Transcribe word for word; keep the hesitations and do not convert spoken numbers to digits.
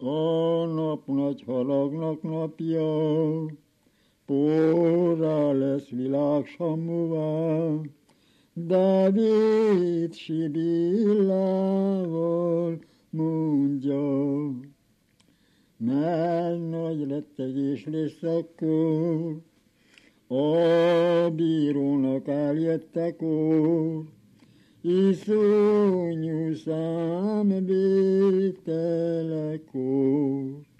A nap nagy haragnak napja, porrá lesz világ sammová, Dávid Sibillával mondja. Mert nagy rettegés lesz akkor, a bírónak eljöttekor, iszonyú számvételekor.